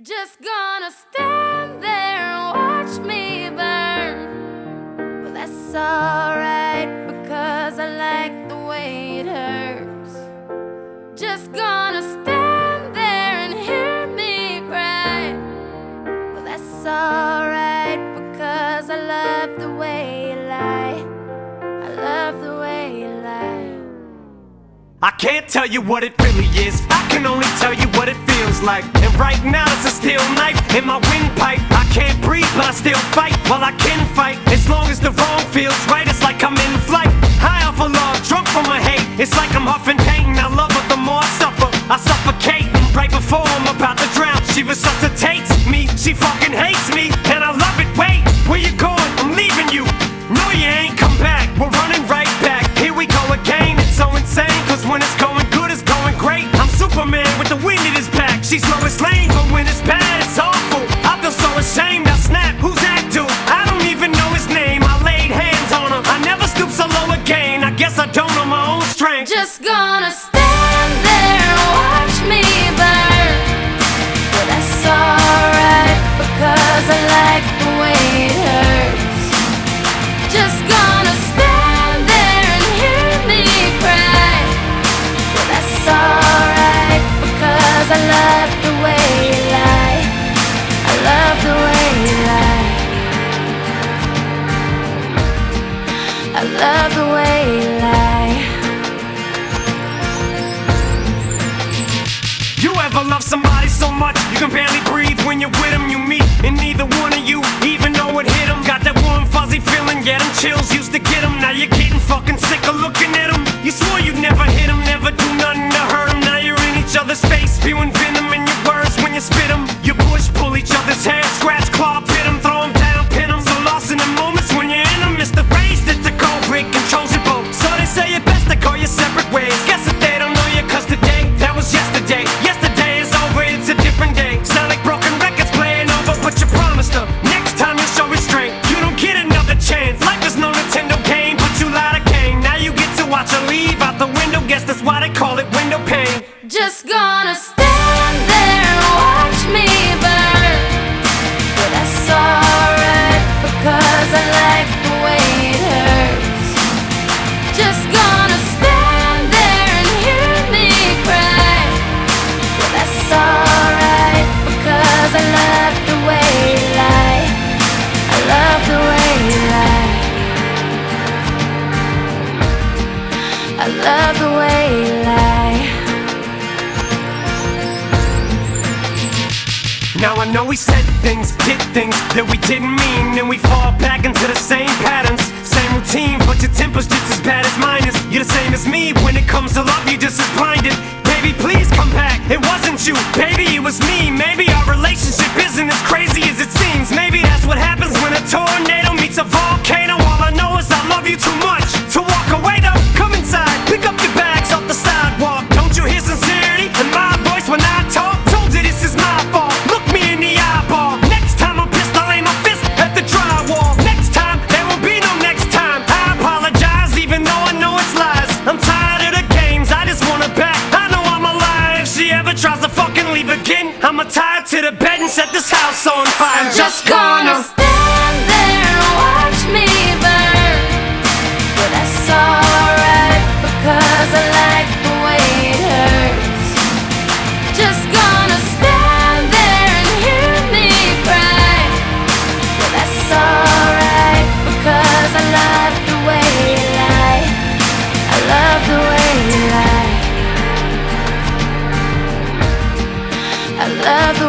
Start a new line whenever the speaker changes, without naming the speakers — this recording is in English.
Just gonna stand there and watch me burn. Well, that's alright because I like the way it hurts. Just gonna stand there and hear me cry. Well, that's alright because I love the way you lie. I love the way you lie.
I can't tell you what it really is, I can only tell you what it feels like. And right now it's a steel knife in my windpipe. I can't breathe but I still fight while I can fight. As long as the wrong feels right, it's like I'm in flight. High off of love, drunk from my hate. It's like I'm huffing pain, I love her the more I suffer. I suffocate, right before I'm about to drown. She resuscitates me, she fucking hates me, and I love it. Wait, where you going? I'm leaving you. No, you ain't come back, we're running right back. Here we go again, it's so insane. Cause when it's going good, it's going great. I'm Superman with the wind in his back. She's Lois Lane, but when it's bad, it's awful. I feel so ashamed, I snap, who's that dude? I don't even know his name, I laid hands on him. I never stoop so low again, I guess I don't know my own strength.
Just gonna stand there and watch me burn. Well, that's alright because I like the way it hurts. Just gonna stand there and hear me cry. Well, that's alright because I love the way you lie. I love the way you lie. I love the way you lie.
You ever love somebody so much you can barely breathe when you're with them? You meet and neither one of you even know it hit them. Got that warm fuzzy feeling, yeah, them chills used to get them. Now you're getting fucking sick of looking at them. You swore you'd never hit them, never do nothing to hurt them. Now you're in each other's face, spewing venom in your words when you spit them. You push, pull each other's hair, scratch, claw, pit them, throw them down, pin them. So lost in the moments when you're in them. It's the race that's the cold break controls your boat. So they say it best to go your separate ways. Guess that they don't know you cause today, that was yesterday. Yesterday is over, it's a different day. Sound like broken records playing over, but you promised her next time you'll show restraint. You don't get another chance, life is no Nintendo game, but you lied again. Now you get to watch her leave out the window, guess that's why they call it window pane.
Just gonna stand there and watch me burn. But that's alright because I like the way it hurts. Just gonna stand there and hear me cry. But that's alright because I love the way you lie. I love the way you lie. I love the way you lie.
Now I know we said things, did things that we didn't mean, and we fall back into the same patterns, same routine, but your temper's just as bad as mine is. You're the same as me, when it comes to love you're just as blinded. Baby, please come back, it wasn't you, baby, it was me. Maybe our relationship isn't as crazy as it seems. Maybe that's what happens when a tornado meets a volcano. All I know is I love you too much to walk away though. Come inside, pick up your bags off the sidewalk. Don't you hear sincerity in my voice when I talk? Told you this is my fault, look me in the eyeball. Next time I'm pissed, I'll aim my fist at the drywall. Next time, there will be no next time. I apologize even though I know it's lies. I'm tired of the games, I just want her back. I know I'm alive, if she ever tries to fucking leave again, I'ma tie her to the bed and set this house on fire. I'm just gonna
stand there and watch me burn. But that's alright because I like the way it hurts. Just gonna stand there and hear me cry. But that's alright because I love the way you lie. I love the way you lie. I love